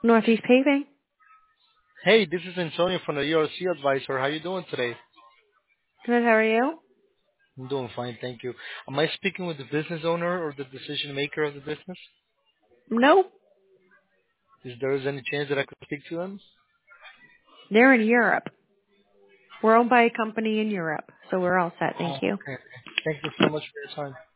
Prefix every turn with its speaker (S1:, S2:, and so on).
S1: Northeast Paving.
S2: Hey, this is Antonio from the ERC Advisor. How you doing today?
S1: Good, how are you?
S2: I'm doing fine, thank you. Am I speaking with the business owner or the decision maker of the business?
S1: Nope.
S2: Is there any chance that I could speak to them?
S1: They're in Europe. We're owned by a company in Europe, so we're all set,
S2: Oh,
S1: thank you.
S2: okay. Thank you so much for your time.